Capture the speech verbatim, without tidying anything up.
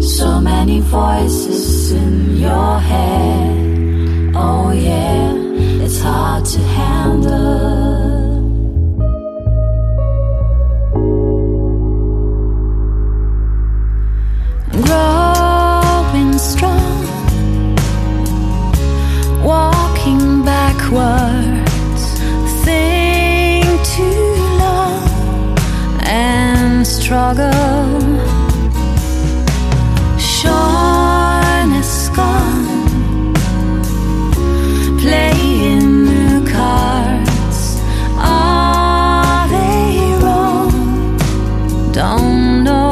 So many voices in your head. Oh yeah, it's hard to handle. Growing strong, walking backwards, think too long and struggle. Shyness gone, playing new cards. Are they wrong? Don't know.